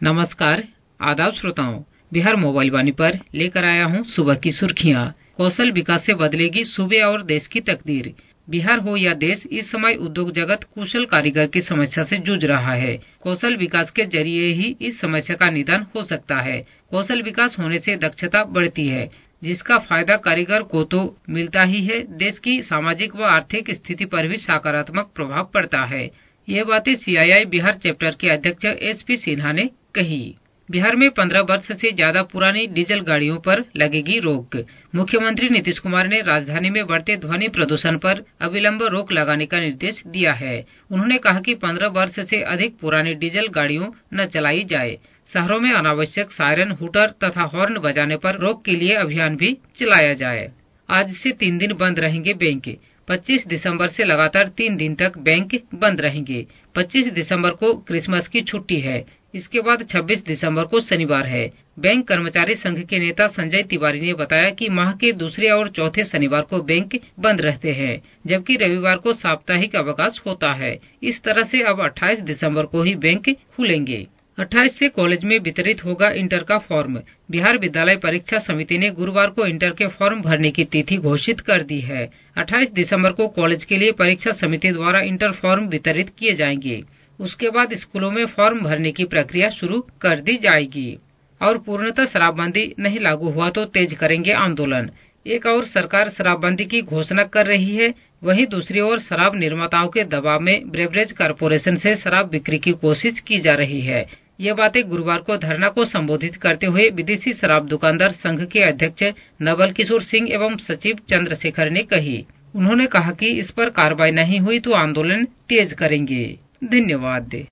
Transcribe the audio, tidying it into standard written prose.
नमस्कार, आदाब श्रोताओं। बिहार मोबाइल वाणी पर लेकर आया हूँ सुबह की सुर्खियाँ। कौशल विकास से बदलेगी सूबे और देश की तकदीर। बिहार हो या देश, इस समय उद्योग जगत कुशल कारीगर की समस्या से जूझ रहा है। कौशल विकास के जरिए ही इस समस्या का निदान हो सकता है। कौशल विकास होने से दक्षता बढ़ती है, जिसका फायदा कारीगर को तो मिलता ही है, देश की सामाजिक व आर्थिक स्थिति पर भी सकारात्मक प्रभाव पड़ता है। ये बातें CII बिहार चैप्टर के अध्यक्ष SP सिन्हा ने कही। बिहार में 15 वर्ष से ज्यादा पुरानी डीजल गाड़ियों पर लगेगी रोक। मुख्यमंत्री नीतीश कुमार ने राजधानी में बढ़ते ध्वनि प्रदूषण पर अविलंब रोक लगाने का निर्देश दिया है। उन्होंने कहा कि 15 वर्ष से अधिक पुरानी डीजल गाड़ियों न चलाई जाए। शहरों में अनावश्यक सायरन, हूटर तथा हॉर्न बजाने पर रोक के लिए अभियान भी चलाया जाए। आज से 3 दिन बंद रहेंगे बैंक। 25 दिसंबर से लगातार 3 दिन तक बैंक बंद रहेंगे। 25 दिसंबर को क्रिसमस की छुट्टी है। इसके बाद 26 दिसंबर को शनिवार है। बैंक कर्मचारी संघ के नेता संजय तिवारी ने बताया कि माह के दूसरे और चौथे शनिवार को बैंक बंद रहते हैं, जबकि रविवार को साप्ताहिक अवकाश होता है। इस तरह से अब 28 दिसंबर को ही बैंक खुलेंगे। 28 से कॉलेज में वितरित होगा इंटर का फॉर्म। बिहार विद्यालय परीक्षा समिति ने गुरुवार को इंटर के फॉर्म भरने की तिथि घोषित कर दी है। 28 दिसंबर को कॉलेज के लिए परीक्षा समिति द्वारा इंटर फॉर्म वितरित किए जाएंगे। उसके बाद स्कूलों में फॉर्म भरने की प्रक्रिया शुरू कर दी जाएगी। और पूर्णतः शराबबंदी नहीं लागू हुआ तो तेज करेंगे आंदोलन। एक और सरकार शराबबंदी की घोषणा कर रही है, वहीं दूसरी ओर शराब निर्माताओं के दबाव में ब्रेवरेज कॉर्पोरेशन से शराब बिक्री की कोशिश की जा रही है। ये बातें गुरुवार को धरना को संबोधित करते हुए विदेशी शराब दुकानदार संघ के अध्यक्ष नवल किशोर सिंह एवं सचिव चंद्रशेखर ने कही। उन्होंने कहा कि इस पर कार्रवाई नहीं हुई तो आंदोलन तेज करेंगे। धन्यवाद।